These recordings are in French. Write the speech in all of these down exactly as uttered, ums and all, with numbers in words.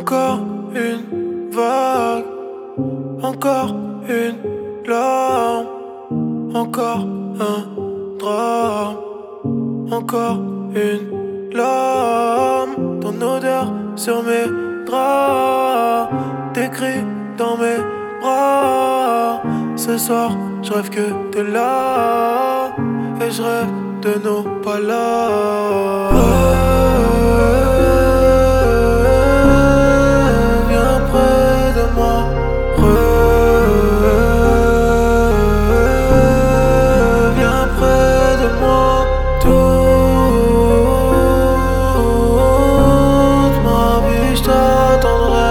Encore une vague, encore une larme, encore un drame, encore une larme. Ton odeur sur mes draps, tes cris dans mes bras. Ce soir, je rêve que t'es là, et je rêve de nos pas là. Reviens près de moi, reviens près de moi. Toute ma vie je t'attendrai,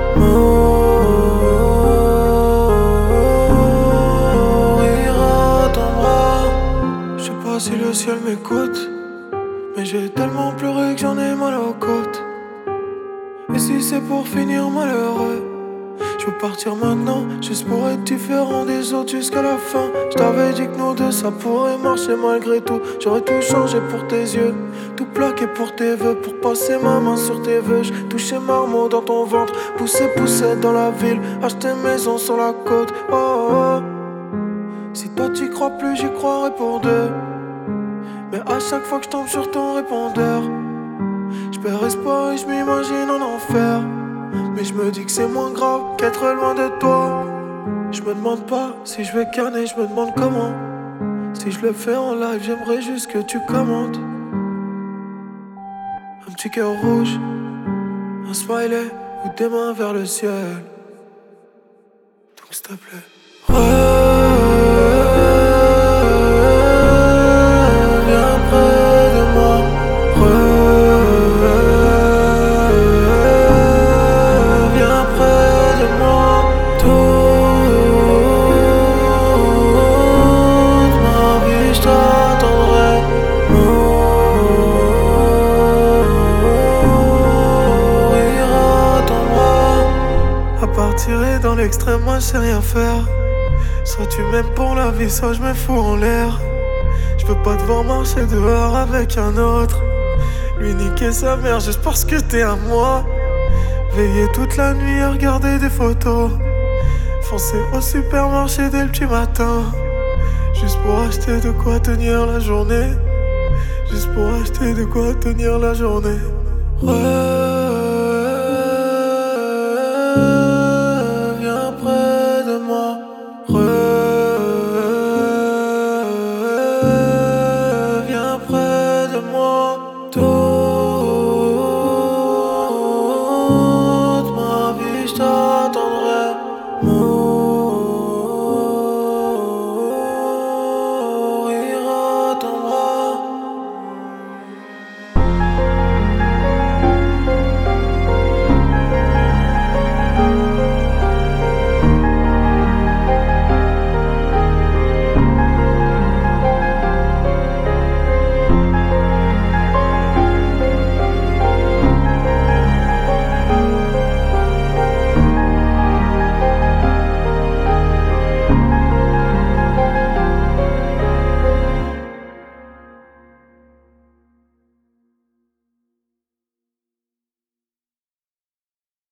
mourir à ton bras. Je sais pas si le ciel m'écoute, mais j'ai tellement pleuré que j'en ai mal aux côtes. Et si c'est pour finir malheureux, je veux partir maintenant, juste pour être différent des autres jusqu'à la fin. Je t'avais dit que nous deux ça pourrait marcher malgré tout. J'aurais tout changé pour tes yeux, tout plaqué pour tes vœux. Pour passer ma main sur tes vœux, je touchais marmot dans ton ventre. Pousser, pousser dans la ville, acheter maison sur la côte. Oh, oh, oh. Si toi t'y crois plus, j'y croirai pour deux. Mais à chaque fois que je tombe sur ton répondeur, je perds espoir et je m'imagine en enfer. Mais je me dis que c'est moins grave qu'être loin de toi. Je me demande pas si je vais canner, je me demande comment. Si je le fais en live, j'aimerais juste que tu commentes. Un petit cœur rouge, un smiley ou des mains vers le ciel. Donc s'il te plaît, reviens près de moi, reviens près de moi. Toute ma vie je t'attendrai, mourir à ton bras. À part tirer dans l'extrême, moi je sais rien faire. Soit tu m'aimes pour la vie, soit je me fous en l'air. Je peux pas te voir marcher dehors avec un autre, lui niquer sa mère juste parce que t'es à moi. Veiller toute la nuit à regarder des photos, foncer au supermarché dès le petit matin, juste pour acheter de quoi tenir la journée. Juste pour acheter de quoi tenir la journée. Ouais.